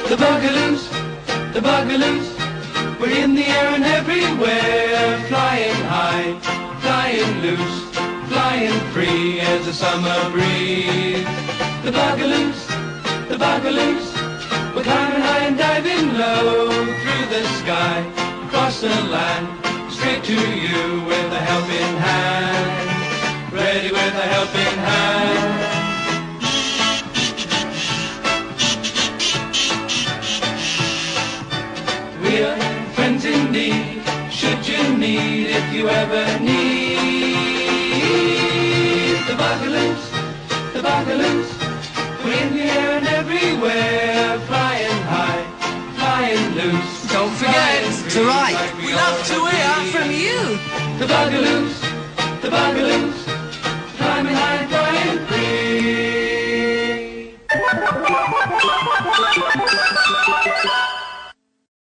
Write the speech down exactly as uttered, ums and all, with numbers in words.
The Bugaloos, the Bugaloos, we're in the air and everywhere, flying high, flying loose, flying free as a summer breeze. The Bugaloos, the Bugaloos, we're climbing high and diving low, through the sky, across the land, straight to you with a helping hand, ready with a helping hand. We're friends indeed, should you need, if you ever need. The Bugaloos, the Bugaloos, we're in the air and everywhere, flying high, flying loose. Don't forget to like. We love to hear from you. The Bugaloos, the Bugaloos,